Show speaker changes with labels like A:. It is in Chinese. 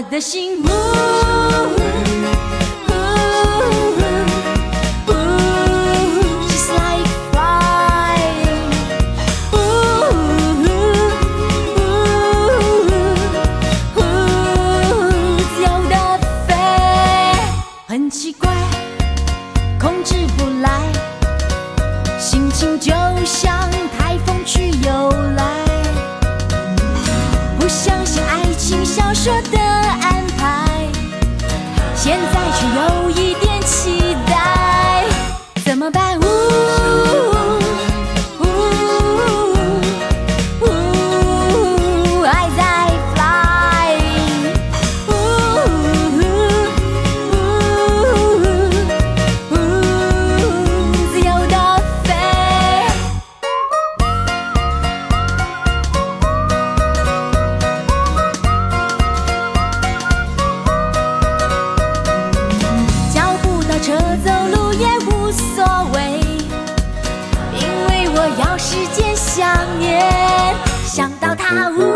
A: 的心，She's like flying， 自由的飞，很奇怪，控制不来，心情就像台风去又来，不相信爱情小说的安排，现在却有一点期待，怎么办？爱在 flying， 自由的飞。脚步到车走路也无所谓，因为我要时间想念，想到他